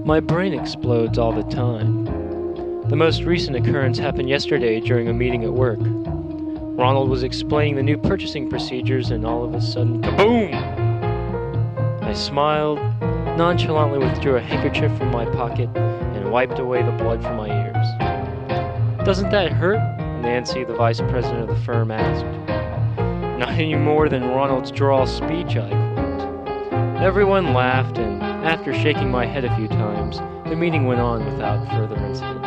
My brain explodes all the time. The most recent occurrence happened yesterday during a meeting at work. Ronald was explaining the new purchasing procedures and all of a sudden, kaboom! I smiled, nonchalantly withdrew a handkerchief from my pocket, and wiped away the blood from my ears. "Doesn't that hurt?" Nancy, the vice president of the firm, asked. "Not any more than Ronald's drawl speech," I quote. Everyone laughed, and after shaking my head a few times, the meeting went on without further incident.